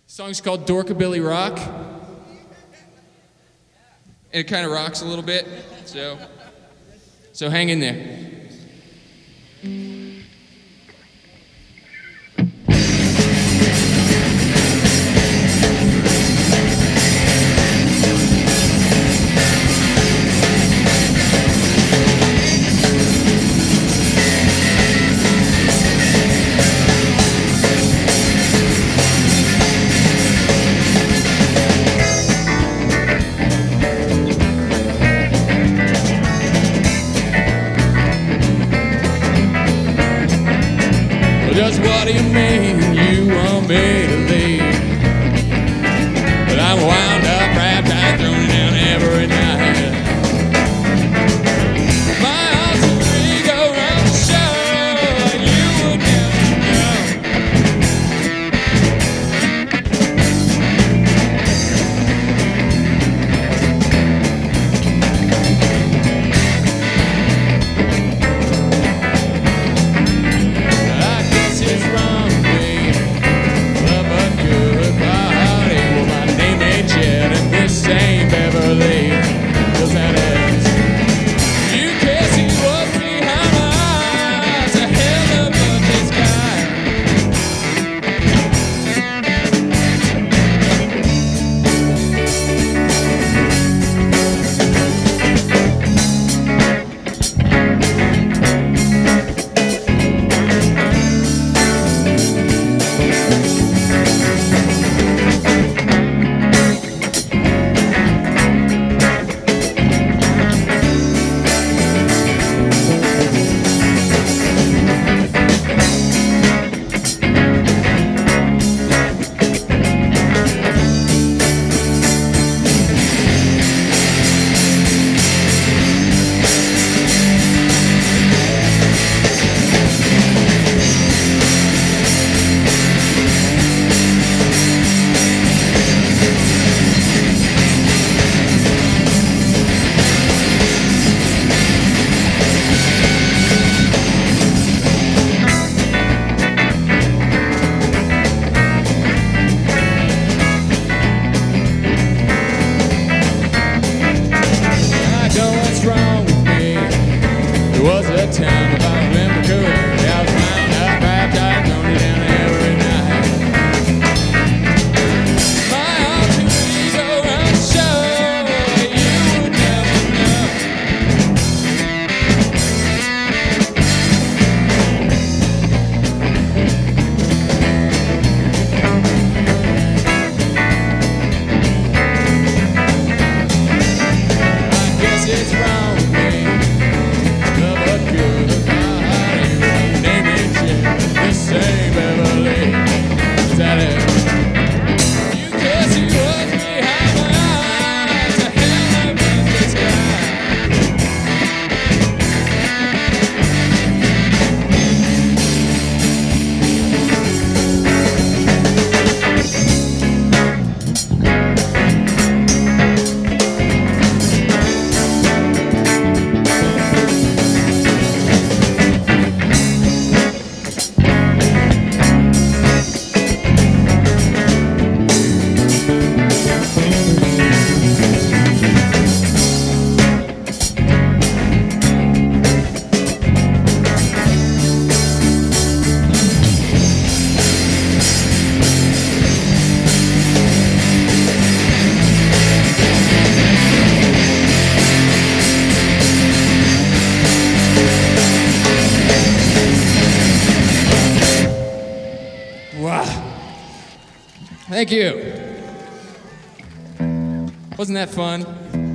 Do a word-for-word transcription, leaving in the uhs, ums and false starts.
Song's called Dorkabilly Rock. And it kind of rocks a little bit, so, so hang in there. Just what do you mean you want me to leave? But I'm wound up, wrapped, I thrown it down every night. My alter ego runs the show, and you would never it's wrong with me, love but good, my heart ain't, well my name ain't Chet, and this ain't Beverly, cause that is, you can't see what's behind my eyes, a hell of a bunch of town about remember good. I was wound up, wrapped, I thrown it down every night. My alter ego runs the show, you would never I guess it's wrong with me. Love but good, my heart ain't one name ain't Chet, the same Beverly, is that it? You can't see what's behind my eyes, a hell of a good sky. Wow. Thank you. Wasn't that fun?